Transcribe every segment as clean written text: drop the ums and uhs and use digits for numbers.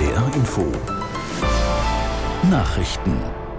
NDR Info Nachrichten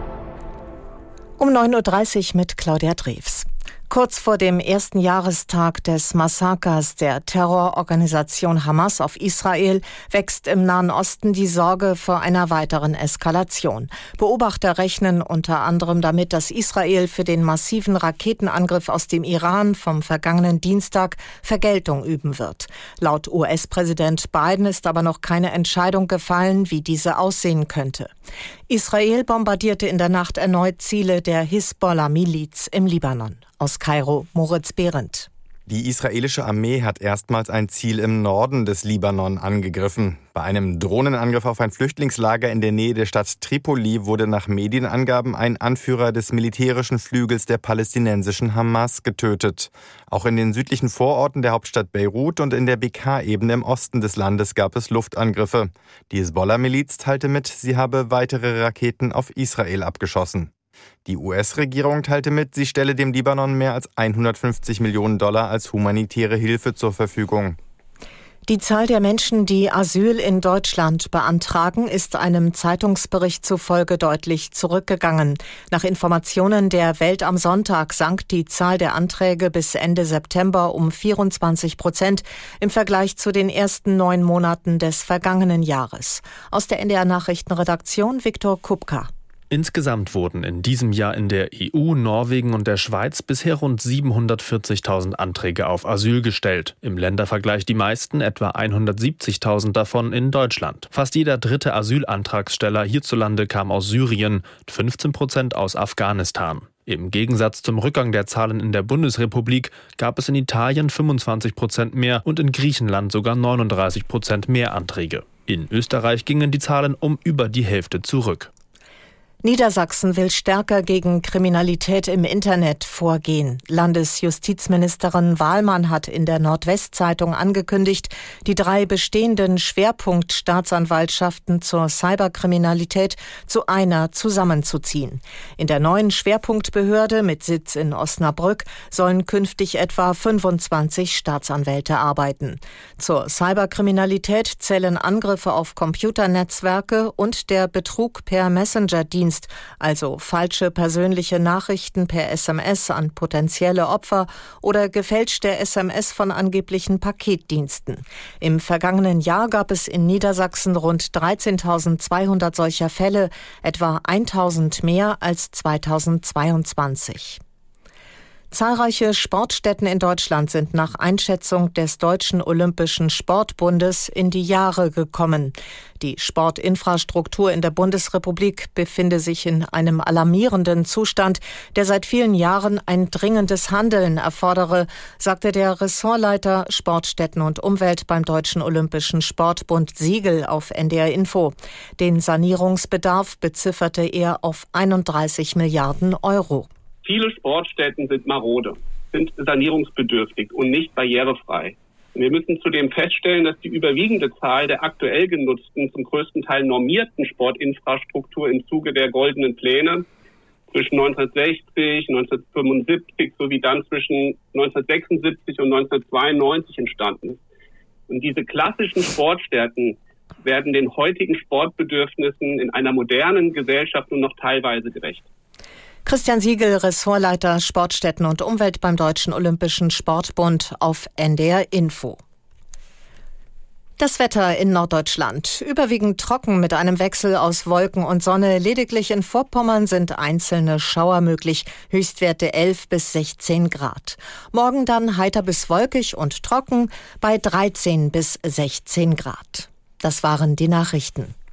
um 9.30 Uhr mit Claudia Drews. Kurz vor dem ersten Jahrestag des Massakers der Terrororganisation Hamas auf Israel wächst im Nahen Osten die Sorge vor einer weiteren Eskalation. Beobachter rechnen unter anderem damit, dass Israel für den massiven Raketenangriff aus dem Iran vom vergangenen Dienstag Vergeltung üben wird. Laut US-Präsident Biden ist aber noch keine Entscheidung gefallen, wie diese aussehen könnte. Israel bombardierte in der Nacht erneut Ziele der Hisbollah-Miliz im Libanon. Aus Kairo, Moritz Behrendt. Die israelische Armee hat erstmals ein Ziel im Norden des Libanon angegriffen. Bei einem Drohnenangriff auf ein Flüchtlingslager in der Nähe der Stadt Tripoli wurde nach Medienangaben ein Anführer des militärischen Flügels der palästinensischen Hamas getötet. Auch in den südlichen Vororten der Hauptstadt Beirut und in der Bekaa-Ebene im Osten des Landes gab es Luftangriffe. Die Hisbollah-Miliz teilte mit, sie habe weitere Raketen auf Israel abgeschossen. Die US-Regierung teilte mit, sie stelle dem Libanon mehr als $150 Millionen als humanitäre Hilfe zur Verfügung. Die Zahl der Menschen, die Asyl in Deutschland beantragen, ist einem Zeitungsbericht zufolge deutlich zurückgegangen. Nach Informationen der Welt am Sonntag sank die Zahl der Anträge bis Ende September um 24% im Vergleich zu den ersten 9 Monaten des vergangenen Jahres. Aus der NDR Nachrichtenredaktion Viktor Kupka. Insgesamt wurden in diesem Jahr in der EU, Norwegen und der Schweiz bisher rund 740.000 Anträge auf Asyl gestellt. Im Ländervergleich die meisten, etwa 170.000 davon in Deutschland. Fast jeder dritte Asylantragsteller hierzulande kam aus Syrien, 15% aus Afghanistan. Im Gegensatz zum Rückgang der Zahlen in der Bundesrepublik gab es in Italien 25% mehr und in Griechenland sogar 39% mehr Anträge. In Österreich gingen die Zahlen um über die Hälfte zurück. Niedersachsen will stärker gegen Kriminalität im Internet vorgehen. Landesjustizministerin Wahlmann hat in der Nordwestzeitung angekündigt, die 3 bestehenden Schwerpunktstaatsanwaltschaften zur Cyberkriminalität zu einer zusammenzuziehen. In der neuen Schwerpunktbehörde mit Sitz in Osnabrück sollen künftig etwa 25 Staatsanwälte arbeiten. Zur Cyberkriminalität zählen Angriffe auf Computernetzwerke und der Betrug per Messenger-Dienst, also falsche persönliche Nachrichten per SMS an potenzielle Opfer oder gefälschte SMS von angeblichen Paketdiensten. Im vergangenen Jahr gab es in Niedersachsen rund 13.200 solcher Fälle, etwa 1.000 mehr als 2022. Zahlreiche Sportstätten in Deutschland sind nach Einschätzung des Deutschen Olympischen Sportbundes in die Jahre gekommen. Die Sportinfrastruktur in der Bundesrepublik befinde sich in einem alarmierenden Zustand, der seit vielen Jahren ein dringendes Handeln erfordere, sagte der Ressortleiter Sportstätten und Umwelt beim Deutschen Olympischen Sportbund Siegel auf NDR Info. Den Sanierungsbedarf bezifferte er auf 31 Milliarden Euro. Viele Sportstätten sind marode, sind sanierungsbedürftig und nicht barrierefrei. Wir müssen zudem feststellen, dass die überwiegende Zahl der aktuell genutzten, zum größten Teil normierten Sportinfrastruktur im Zuge der goldenen Pläne zwischen 1960, 1975 sowie dann zwischen 1976 und 1992 entstanden ist. Und diese klassischen Sportstätten werden den heutigen Sportbedürfnissen in einer modernen Gesellschaft nur noch teilweise gerecht. Christian Siegel, Ressortleiter Sportstätten und Umwelt beim Deutschen Olympischen Sportbund auf NDR Info. Das Wetter in Norddeutschland. Überwiegend trocken mit einem Wechsel aus Wolken und Sonne. Lediglich in Vorpommern sind einzelne Schauer möglich. Höchstwerte 11 bis 16 Grad. Morgen dann heiter bis wolkig und trocken bei 13 bis 16 Grad. Das waren die Nachrichten.